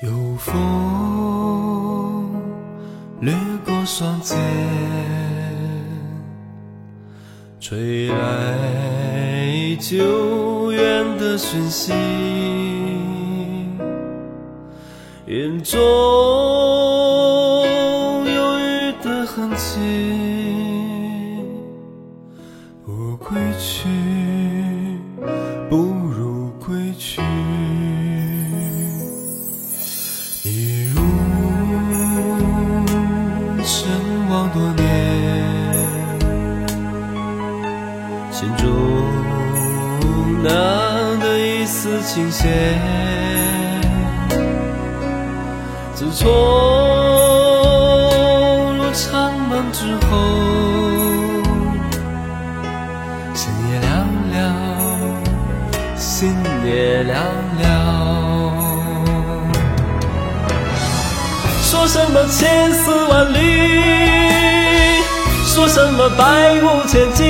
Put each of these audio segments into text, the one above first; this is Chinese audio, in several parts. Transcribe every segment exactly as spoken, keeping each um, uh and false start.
有风掠过双肩，吹来久远的讯息，眼中有雨的痕迹。不归去，不如归去。一如神往多年，心中难得一丝清闲。自从入长门之后，深夜凉凉，心也凉凉。说什么千丝万缕，说什么百无千计，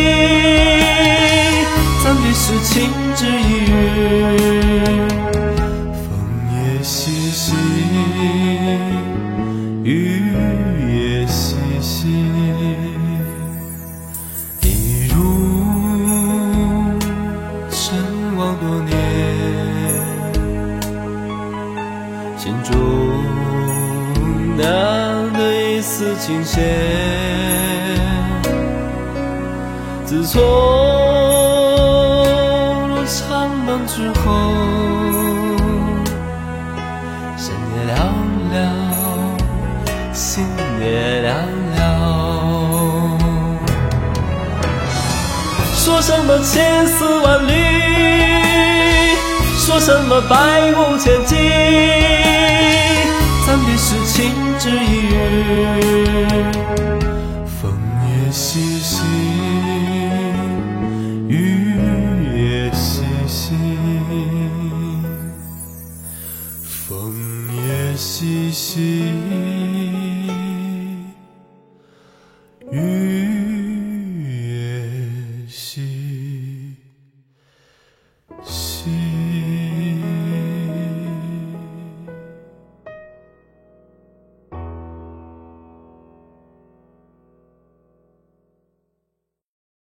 暂别时晴只一日，风也习习，雨也习习。一如神往多年，心中难得一丝清闲。自从入长门之后，深夜凉凉，心也凉凉。说什么千丝万缕，说什么百无千计，暂别时晴只一日，风也习习，雨也习习，风也习习。